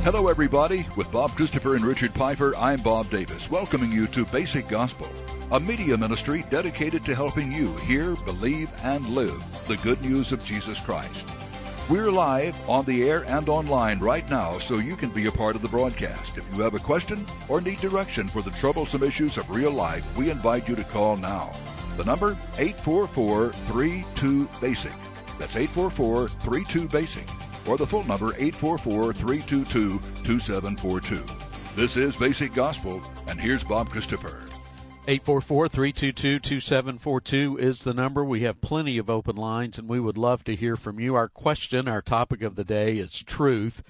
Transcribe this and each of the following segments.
Hello, everybody. With Bob Christopher and Richard Piper, I'm Bob Davis, welcoming you to Basic Gospel, a media ministry dedicated to helping you hear, believe, and live the good news of Jesus Christ. We're live on the air and online right now, so you can be a part of the broadcast. If you have a question or need direction for the troublesome issues of real life, we invite you to call now. The number, 844-32-BASIC. That's 844-32-BASIC. Or the full number, 844-322-2742. This is Basic Gospel, and here's Bob Christopher. 844-322-2742 is the number. We have plenty of open lines, and we would love to hear from you. Our question, our topic of the day is truth.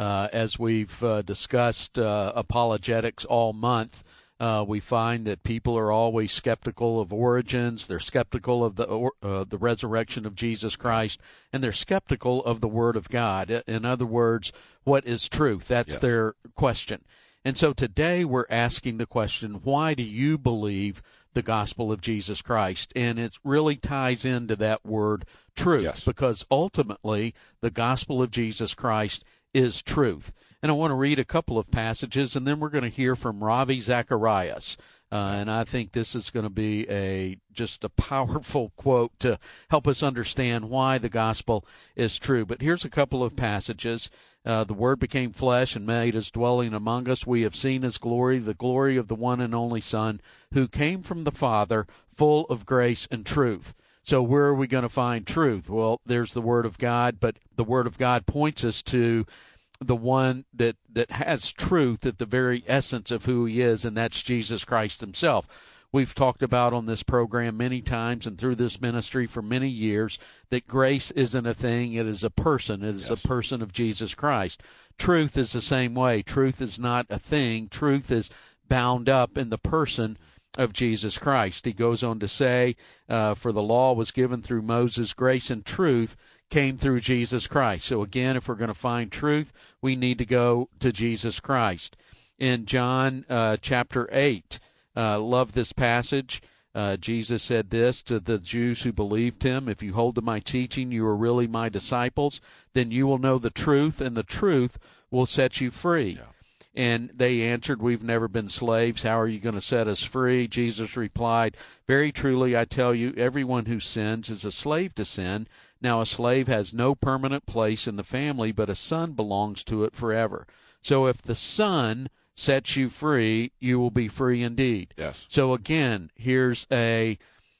As we've discussed apologetics all month, we find that people are always skeptical of origins. They're skeptical of the resurrection of Jesus Christ, and they're skeptical of the Word of God. In other words, what is truth? That's their question. And so today we're asking the question, why do you believe the gospel of Jesus Christ? And it really ties into that word truth, because ultimately the gospel of Jesus Christ is truth. And I want to read a couple of passages, and then we're going to hear from Ravi Zacharias. And I think this is going to be just a powerful quote to help us understand why the gospel is true. But here's a couple of passages. The Word became flesh and made his dwelling among us. We have seen his glory, the glory of the one and only Son, who came from the Father, full of grace and truth. So where are we going to find truth? Well, there's the Word of God, but the Word of God points us to the one that has truth at the very essence of who he is, and that's Jesus Christ himself. We've talked about on this program many times and through this ministry for many years that grace isn't a thing, it is a person. It is a person of Jesus Christ. Truth is the same way. Truth is not a thing. Truth is bound up in the person of Jesus Christ. He goes on to say, for the law was given through Moses, grace and truth came through Jesus Christ. So again, if we're going to find truth, we need to go to Jesus Christ. In John chapter 8, love this passage. Jesus said this to the Jews who believed him, if you hold to my teaching, you are really my disciples, then you will know the truth, and the truth will set you free. Yeah. And they answered, we've never been slaves. How are you going to set us free? Jesus replied, very truly, I tell you, everyone who sins is a slave to sin. Now a slave has no permanent place in the family, but a son belongs to it forever. So if the Son sets you free, you will be free indeed. Yes. So again, here's a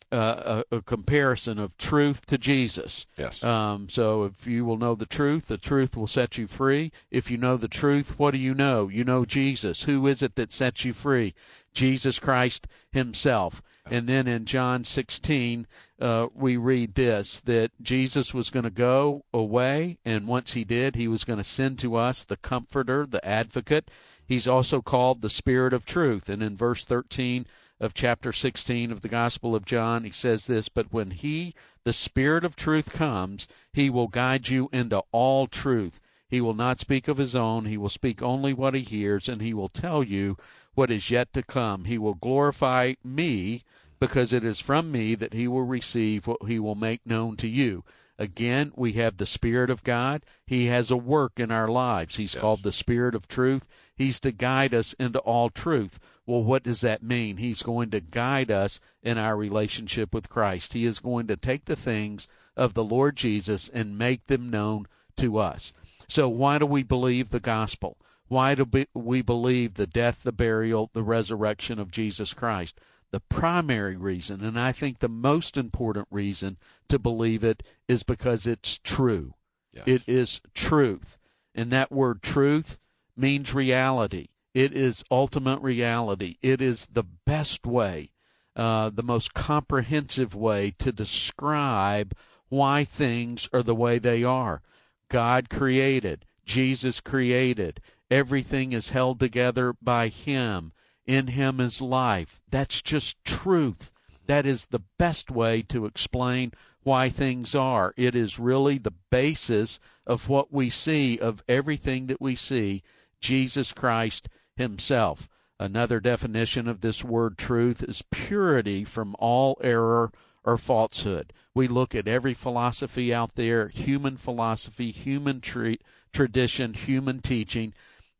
comparison of truth to Jesus. Yes. So if you will know the truth will set you free. If you know the truth, what do you know? You know Jesus. Who is it that sets you free? Jesus Christ himself. And then in John 16, we read this, that Jesus was going to go away, and once he did, he was going to send to us the Comforter, the Advocate. He's also called the Spirit of Truth. And in verse 13 of chapter 16 of the Gospel of John, he says this, but when he, the Spirit of Truth, comes, he will guide you into all truth. He will not speak of his own. He will speak only what he hears, and he will tell you what is yet to come. He will glorify me, because it is from me that he will receive what he will make known to you. Again, we have the Spirit of God. He has a work in our lives. He's called the Spirit of Truth. He's to guide us into all truth. Well, what does that mean? He's going to guide us in our relationship with Christ. He is going to take the things of the Lord Jesus and make them known to us. So why do we believe the gospel? Why do we believe the death, the burial, the resurrection of Jesus Christ? The primary reason, and I think the most important reason to believe it, is because it's true. Yes. It is truth. And that word truth means reality. It is ultimate reality. It is the best way, the most comprehensive way to describe why things are the way they are. God created. Jesus created. Everything is held together by him. In him is life. That's just truth. That is the best way to explain why things are. It is really the basis of what we see, of everything that we see, Jesus Christ himself. Another definition of this word truth is purity from all error or falsehood. We look at every philosophy out there, human philosophy, human tradition, human teaching,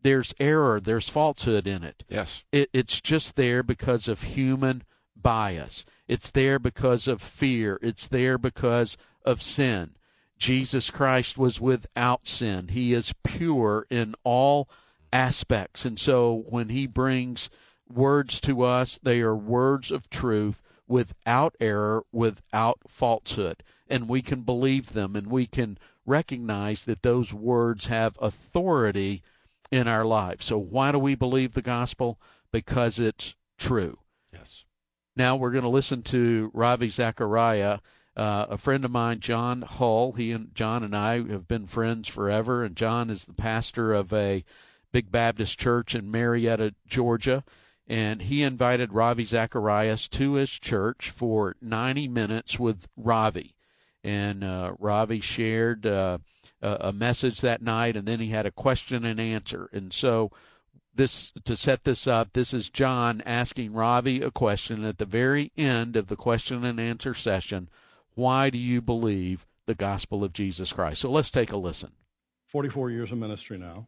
there's error, there's falsehood in it. Yes. It's just there because of human bias. It's there because of fear. It's there because of sin. Jesus Christ was without sin. He is pure in all aspects. And so when he brings words to us, they are words of truth, without error, without falsehood. And we can believe them, and we can recognize that those words have authority in our lives. So why do we believe the gospel? Because it's true. Yes. Now we're going to listen to Ravi Zachariah, a friend of mine, John Hull. John and I have been friends forever, and John is the pastor of a big Baptist church in Marietta, Georgia. And he invited Ravi Zacharias to his church for 90 minutes with Ravi. And Ravi shared a message that night, and then he had a question and answer. And so to set this up, this is John asking Ravi a question. At the very end of the question and answer session, why do you believe the gospel of Jesus Christ? So let's take a listen. 44 years of ministry now.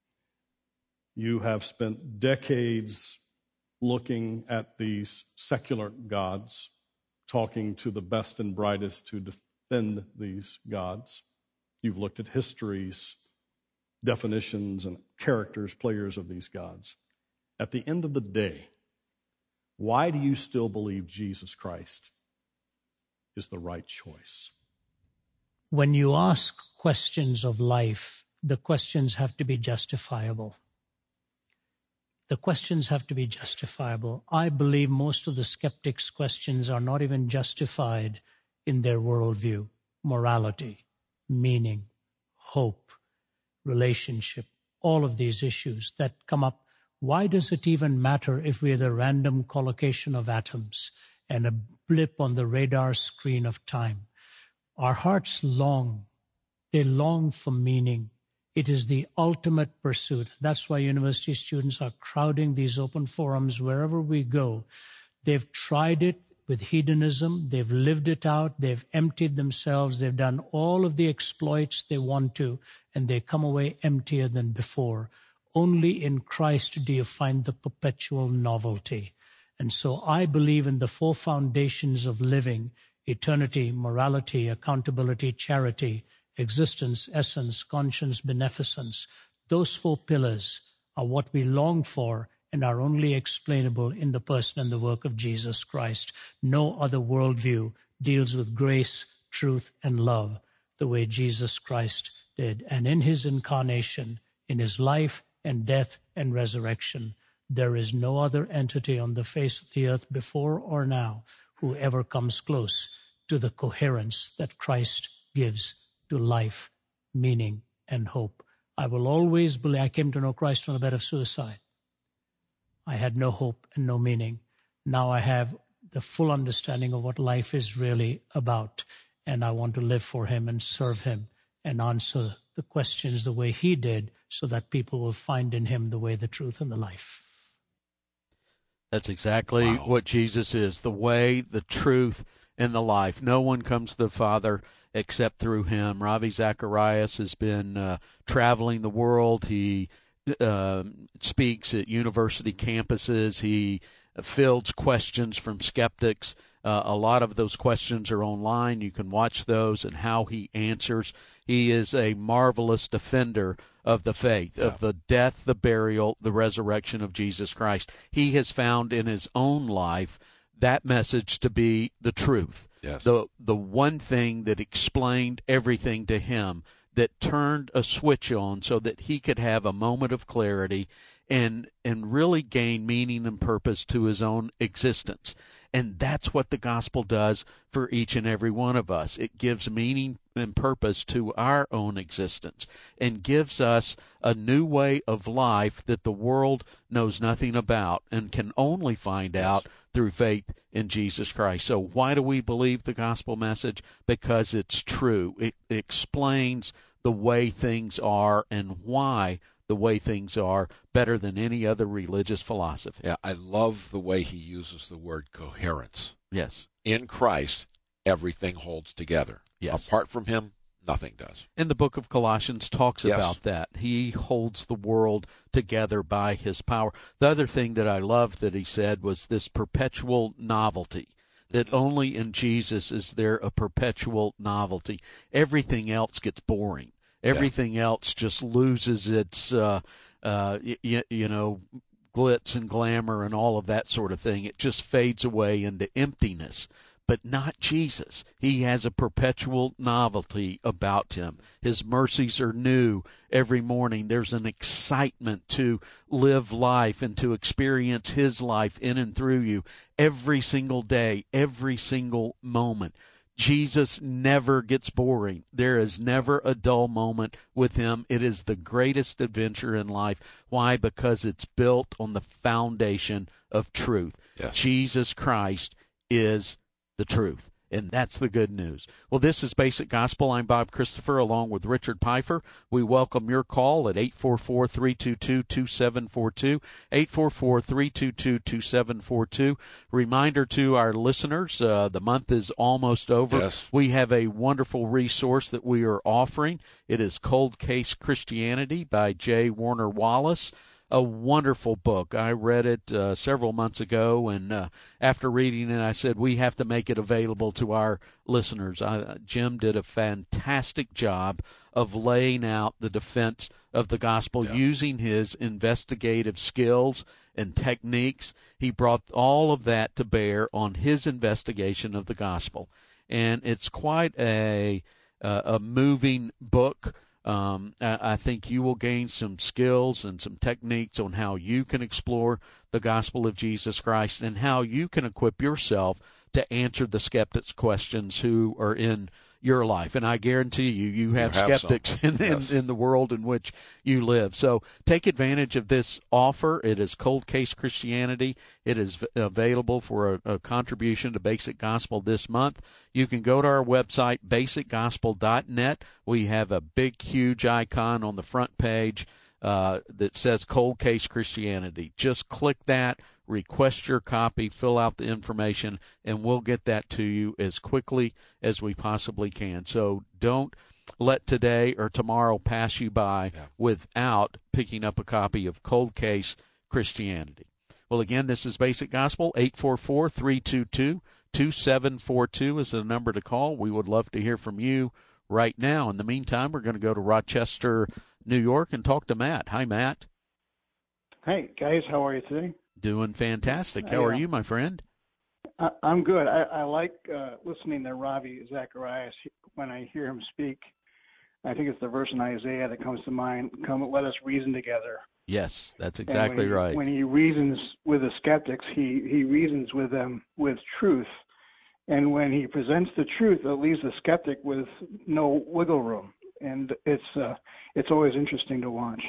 You have spent decades looking at these secular gods, talking to the best and brightest to defend these gods. You've looked at histories, definitions, and characters, players of these gods. At the end of the day, why do you still believe Jesus Christ is the right choice? When you ask questions of life, the questions have to be justifiable. The questions have to be justifiable. I believe most of the skeptics' questions are not even justified in their worldview. Morality, meaning, hope, relationship, all of these issues that come up. Why does it even matter if we're the random collocation of atoms and a blip on the radar screen of time? Our hearts long. They long for meaning. It is the ultimate pursuit. That's why university students are crowding these open forums wherever we go. They've tried it with hedonism. They've lived it out. They've emptied themselves. They've done all of the exploits they want to, and they come away emptier than before. Only in Christ do you find the perpetual novelty. And so I believe in the four foundations of living: eternity, morality, accountability, charity, existence, essence, conscience, beneficence. Those four pillars are what we long for and are only explainable in the person and the work of Jesus Christ. No other worldview deals with grace, truth, and love the way Jesus Christ did. And in his incarnation, in his life and death and resurrection, there is no other entity on the face of the earth before or now who ever comes close to the coherence that Christ gives to life, meaning, and hope. I will always believe. I came to know Christ on the bed of suicide. I had no hope and no meaning. Now I have the full understanding of what life is really about, and I want to live for him and serve him and answer the questions the way he did, so that people will find in him the way, the truth, and the life. That's exactly what Jesus is, the way, the truth, and the life. No one comes to the Father except through him. Ravi Zacharias has been traveling the world. He speaks at university campuses. He fields questions from skeptics. A lot of those questions are online. You can watch those and how he answers. He is a marvelous defender of the faith, of the death, the burial, the resurrection of Jesus Christ. He has found in his own life that message to be the truth. Yes. The one thing that explained everything to him, that turned a switch on so that he could have a moment of clarity and really gain meaning and purpose to his own existence. And that's what the gospel does for each and every one of us. It gives meaning and purpose to our own existence and gives us a new way of life that the world knows nothing about and can only find out through faith in Jesus Christ. So why do we believe the gospel message? Because it's true. It explains the way things are and why the way things are better than any other religious philosophy. Yeah, I love the way he uses the word coherence. Yes. In Christ, everything holds together. Yes. Apart from him, Nothing does. And the book of Colossians talks Yes. about that. He holds the world together by his power. The other thing that I loved that he said was this perpetual novelty, that only in Jesus is there a perpetual novelty. Everything else gets boring. Everything else just loses its, glitz and glamour and all of that sort of thing. It just fades away into emptiness. But not Jesus. He has a perpetual novelty about him. His mercies are new every morning. There's an excitement to live life and to experience his life in and through you every single day, every single moment. Jesus never gets boring. There is never a dull moment with him. It is the greatest adventure in life. Why? Because it's built on the foundation of truth. Yes. Jesus Christ is the truth. And that's the good news. Well, this is Basic Gospel. I'm Bob Christopher along with Richard Pfeiffer. We welcome your call at 844-322-2742, 844-322-2742. Reminder to our listeners, the month is almost over. Yes. We have a wonderful resource that we are offering. It is Cold Case Christianity by J. Warner Wallace. A wonderful book. I read it several months ago, and after reading it, I said, we have to make it available to our listeners. Jim did a fantastic job of laying out the defense of the gospel using his investigative skills and techniques. He brought all of that to bear on his investigation of the gospel, and it's quite a moving book. I think you will gain some skills and some techniques on how you can explore the gospel of Jesus Christ and how you can equip yourself to answer the skeptics' questions who are in your life. And I guarantee you have skeptics in the world in which you live. So take advantage of this offer. It is Cold Case Christianity. It is available for a contribution to Basic Gospel this month. You can go to our website, basicgospel.net. We have a big, huge icon on the front page that says Cold Case Christianity. Just click that. Request your copy, fill out the information, and we'll get that to you as quickly as we possibly can. So don't let today or tomorrow pass you by without picking up a copy of Cold Case Christianity. Well, again, this is Basic Gospel. 844-322-2742 is the number to call. We would love to hear from you right now. In the meantime, we're going to go to Rochester, New York, and talk to Matt. Hi, Matt. Hey, guys. How are you today? Doing fantastic. How are you, my friend? I'm good. I like listening to Ravi Zacharias when I hear him speak. I think it's the verse in Isaiah that comes to mind. Come, let us reason together. Yes, that's exactly right. When he reasons with the skeptics, he reasons with them with truth. And when he presents the truth, it leaves the skeptic with no wiggle room. And it's always interesting to watch.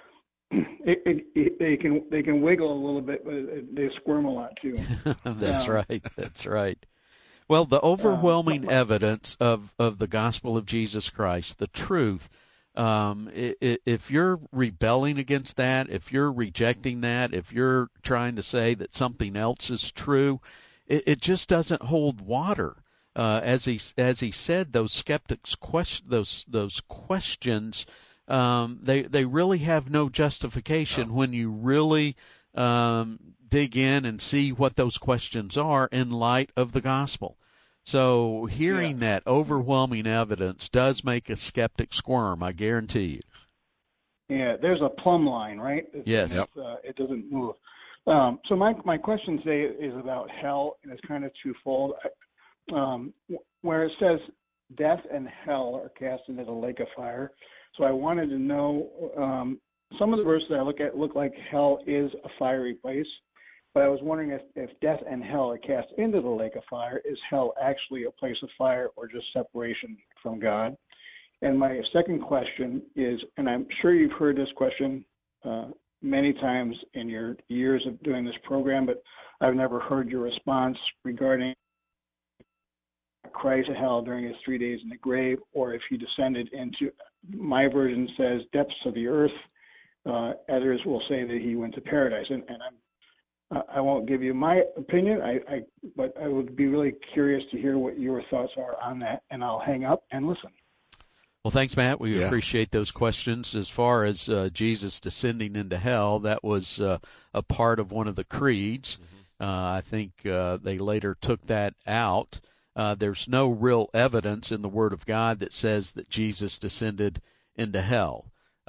They can wiggle a little bit, but they squirm a lot too. That's right. That's right. Well, the overwhelming evidence of the gospel of Jesus Christ, the truth, if you're rebelling against that, if you're rejecting that, if you're trying to say that something else is true, it just doesn't hold water. As he said, those skeptics those questions. They really have no justification when you really dig in and see what those questions are in light of the gospel. So hearing that overwhelming evidence does make a skeptic squirm, I guarantee you. Yeah, there's a plumb line, right? Yes. It doesn't move. So my question today is about hell, and it's kind of twofold. Where it says death and hell are cast into the lake of fire. So I wanted to know, some of the verses I look at look like hell is a fiery place, but I was wondering if death and hell are cast into the lake of fire, is hell actually a place of fire or just separation from God? And my second question is, and I'm sure you've heard this question many times in your years of doing this program, but I've never heard your response regarding Christ to hell during his 3 days in the grave, or if he descended into, my version says, depths of the earth. Others will say that he went to paradise, and I won't give you my opinion, but I would be really curious to hear what your thoughts are on that, and I'll hang up and listen. Well, thanks, Matt. We appreciate those questions. As far as Jesus descending into hell, that was a part of one of the creeds. I think they later took that out. There's no real evidence in the Word of God that says that Jesus descended into hell.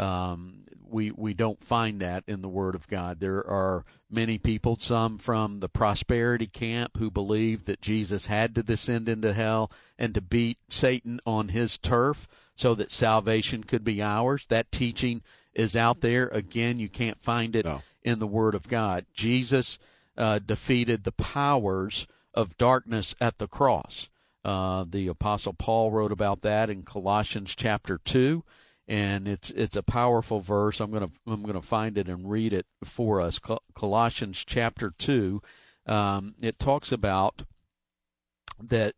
We don't find that in the Word of God. There are many people, some from the prosperity camp, who believe that Jesus had to descend into hell and to beat Satan on his turf so that salvation could be ours. That teaching is out there. Again, you can't find it in the Word of God. Jesus defeated the powers of darkness at the cross. The Apostle Paul wrote about that in Colossians chapter 2. And it's a powerful verse. I'm gonna find it and read it for us. Colossians chapter 2. It talks about that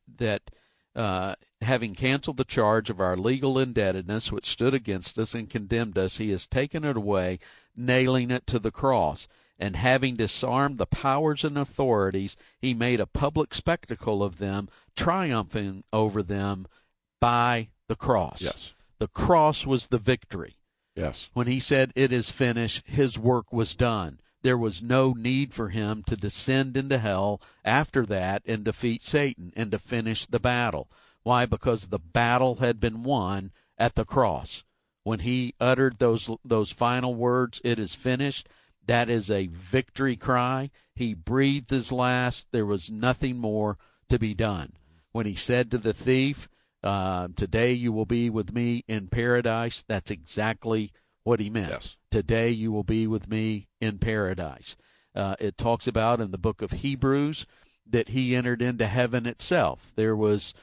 having canceled the charge of our legal indebtedness which stood against us and condemned us, he has taken it away, nailing it to the cross. And having disarmed the powers and authorities, he made a public spectacle of them, triumphing over them by the cross. Yes. The cross was the victory. Yes. When he said, "It is finished," his work was done. There was no need for him to descend into hell after that and defeat Satan and to finish the battle. Why? Because the battle had been won at the cross. When he uttered those final words, "It is finished," that is a victory cry. He breathed his last. There was nothing more to be done. When he said to the thief, "Today you will be with me in paradise," that's exactly what he meant. Yes. Today you will be with me in paradise. It talks about in the book of Hebrews that he entered into heaven itself. There was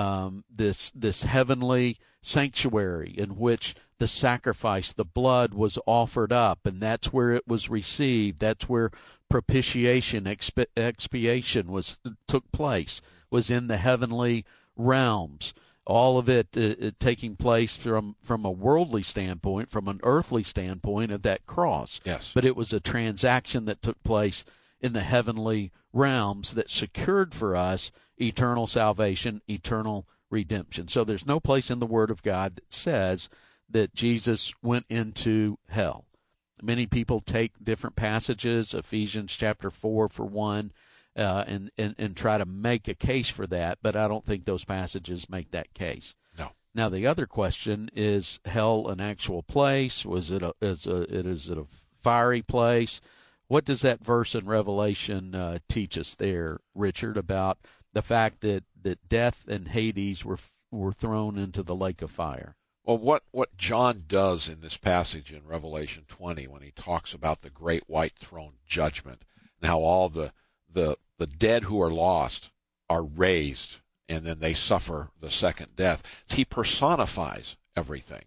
this heavenly sanctuary in which the sacrifice, the blood, was offered up, and that's where it was received. That's where propitiation, expiation took place, was in the heavenly realms. All of it taking place from a worldly standpoint, from an earthly standpoint of that cross. Yes. But it was a transaction that took place in the heavenly realms that secured for us eternal salvation, eternal redemption. So there's no place in the Word of God that says that Jesus went into hell. Many people take different passages, Ephesians chapter 4 for one, and try to make a case for that, but I don't think those passages make that case. No. Now the other question is: hell an actual place? Is it a fiery place? What does that verse in Revelation teach us there, Richard, about the fact that death and Hades were thrown into the lake of fire? Well, what John does in this passage in Revelation 20, when he talks about the great white throne judgment, and how all the dead who are lost are raised, and then they suffer the second death, he personifies everything.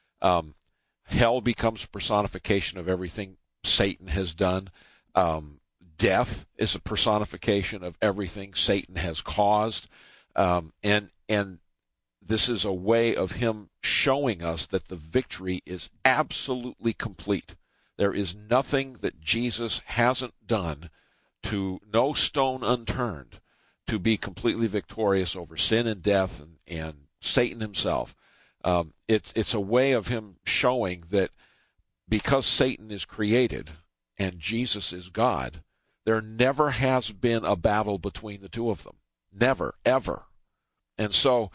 Hell becomes personification of everything Satan has done. Death is a personification of everything Satan has caused. And this is a way of him showing us that the victory is absolutely complete. There is nothing that Jesus hasn't done, no stone unturned, to be completely victorious over sin and death and Satan himself. It's a way of him showing that because Satan is created and Jesus is God, there never has been a battle between the two of them. Never, ever. And so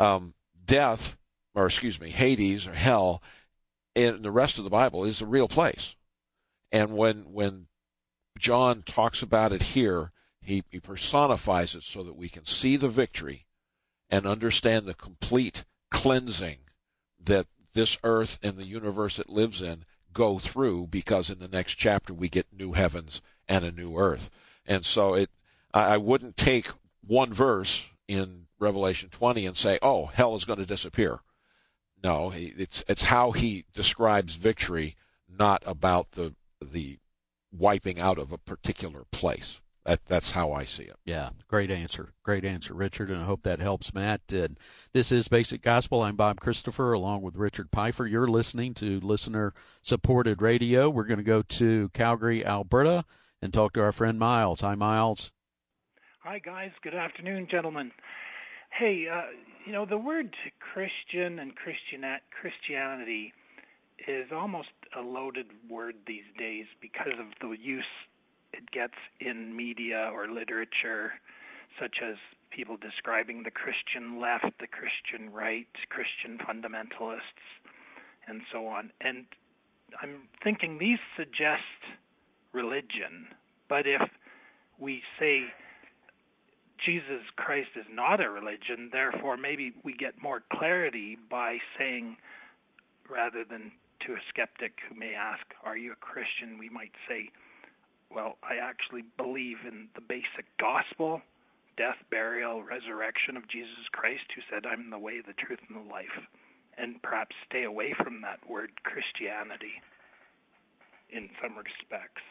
Hades or hell in the rest of the Bible is a real place. And when John talks about it here, he personifies it so that we can see the victory and understand the complete cleansing that this earth and the universe it lives in go through, because in the next chapter we get new heavens and a new earth. And so I wouldn't take one verse in Revelation 20 and say, oh, hell is going to disappear. No, it's how he describes victory, not about the wiping out of a particular place. That's how I see it. Yeah, great answer, Richard, and I hope that helps, Matt. And this is Basic Gospel. I'm Bob Christopher, along with Richard Pfeiffer. You're listening to listener-supported radio. We're going to go to Calgary, Alberta, and talk to our friend Miles. Hi, Miles. Hi, guys. Good afternoon, gentlemen. Hey, the word Christian and Christianity is almost a loaded word these days because of the use it gets in media or literature, such as people describing the Christian left, the Christian right, Christian fundamentalists, and so on. And I'm thinking these suggest religion, but if we say Jesus Christ is not a religion, therefore maybe we get more clarity by saying, rather than to a skeptic who may ask, are you a Christian, we might say, well, I actually believe in the basic gospel, death, burial, resurrection of Jesus Christ, who said, I'm the way, the truth, and the life, and perhaps stay away from that word Christianity in some respects,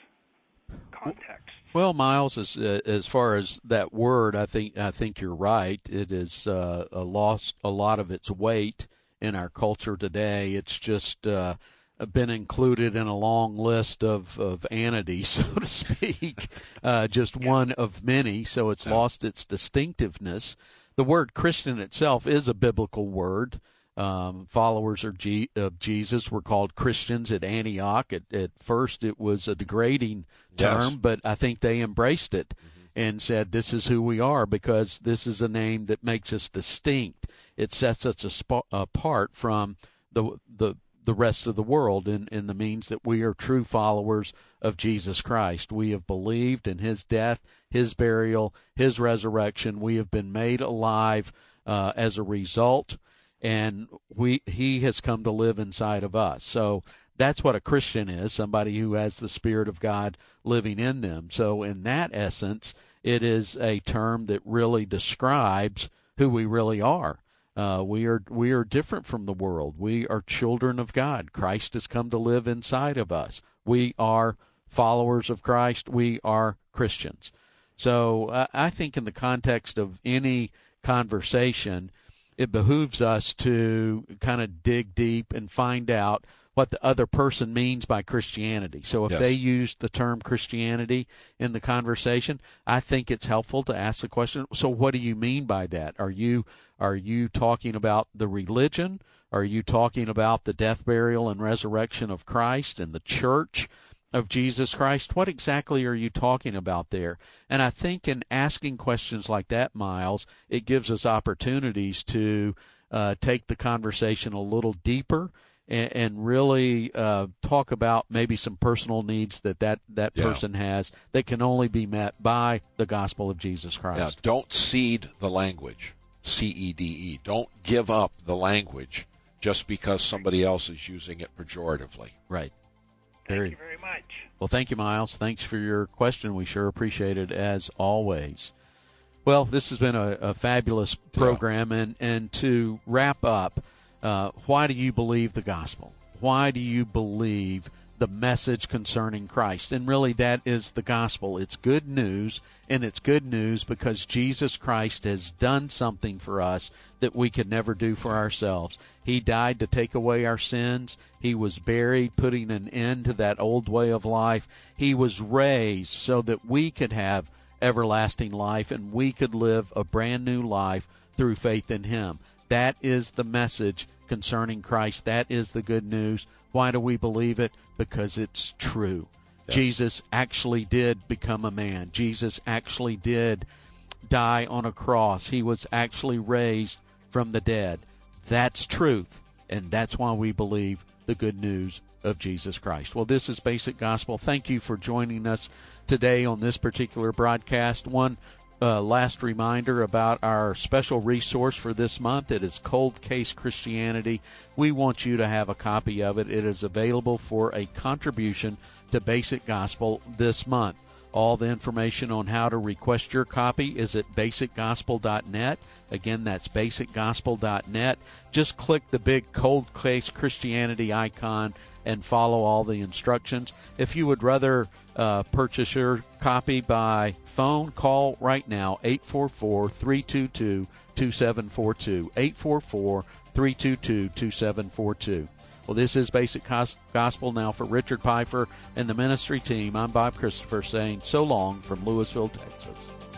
context. Well, Miles, as far as that word, I think you're right. It is lost a lot of its weight in our culture today. It's just been included in a long list of anities, so to speak, just one of many, so it's lost its distinctiveness. The word Christian itself is a biblical word. Followers of Jesus were called Christians at Antioch. At first it was a degrading term, but I think they embraced it and said, this is who we are because this is a name that makes us distinct. It sets us apart from the rest of the world in the means that we are true followers of Jesus Christ. We have believed in his death, his burial, his resurrection. We have been made alive as a result, and he has come to live inside of us. So that's what a Christian is, somebody who has the Spirit of God living in them. So in that essence, it is a term that really describes who we really are. We are different from the world. We are children of God. Christ has come to live inside of us. We are followers of Christ. We are Christians. So I think in the context of any conversation, it behooves us to kind of dig deep and find out what the other person means by Christianity. So if they use the term Christianity in the conversation, I think it's helpful to ask the question, so what do you mean by that? Are you talking about the religion? Are you talking about the death, burial, and resurrection of Christ and the church of Jesus Christ? What exactly are you talking about there? And I think in asking questions like that, Miles, it gives us opportunities to take the conversation a little deeper and really talk about maybe some personal needs that person has that can only be met by the gospel of Jesus Christ. Now, don't cede the language, C-E-D-E. Don't give up the language just because somebody else is using it pejoratively. Right. Thank you very much. Well, thank you, Miles. Thanks for your question. We sure appreciate it, as always. Well, this has been a fabulous program, and to wrap up, why do you believe the gospel? Why do you believe the message concerning Christ? And really, that is the gospel. It's good news, and it's good news because Jesus Christ has done something for us that we could never do for ourselves. He died to take away our sins. He was buried, putting an end to that old way of life. He was raised so that we could have everlasting life, and we could live a brand new life through faith in him. That is the message concerning Christ. That is the good news. Why do we believe it? Because it's true. Yes. Jesus actually did become a man. Jesus actually did die on a cross. He was actually raised from the dead. That's truth, and that's why we believe the good news of Jesus Christ. Well, this is Basic Gospel. Thank you for joining us today on this particular broadcast. One last reminder about our special resource for this month. It is Cold Case Christianity. We want you to have a copy of it. It is available for a contribution to Basic Gospel this month. All the information on how to request your copy is at basicgospel.net. Again, that's basicgospel.net. Just click the big Cold Case Christianity icon and follow all the instructions. If you would rather purchase your copy by phone, call right now, 844-322-2742, 844-322-2742. Well, this is Basic Gospel. Now for Richard Pfeiffer and the ministry team, I'm Bob Christopher saying so long from Louisville, Texas.